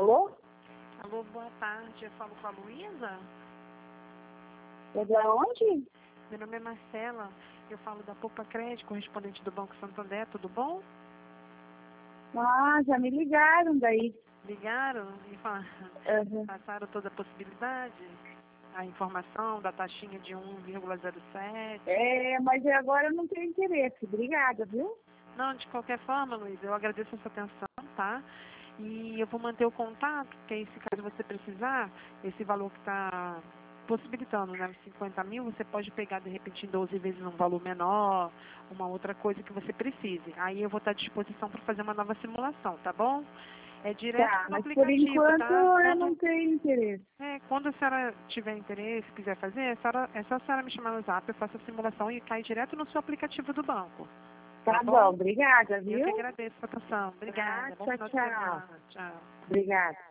Alô? Alô, boa tarde. Eu falo com a Luísa. É da onde? Meu nome é Marcela. Eu falo da Poupa Crédito, correspondente do Banco Santander. Tudo bom? Ah, já me ligaram daí. Ligaram e Uhum. passaram toda a possibilidade, a informação da taxinha de 1,07. Mas agora eu não tenho interesse. Obrigada, viu? Não, de qualquer forma, Luísa, eu agradeço a sua atenção, tá? E eu vou manter o contato, porque aí, se caso você precisar, esse valor que está possibilitando, né, 50 mil, você pode pegar, de repente, em 12 vezes um valor menor, uma outra coisa que você precise. Aí eu vou estar à disposição para fazer uma nova simulação, tá bom? É direto Tá, pelo mas por aplicativo, enquanto tá? eu não tenho interesse. Quando a senhora tiver interesse, quiser fazer, é só a senhora me chamar no zap, eu faço a simulação e cai direto no seu aplicativo do banco. Tá Tá bom, bom? obrigada, Eu que viu? agradeço a atenção. Obrigada. Bom Tchau, final de tchau. semana. Tchau. Obrigada.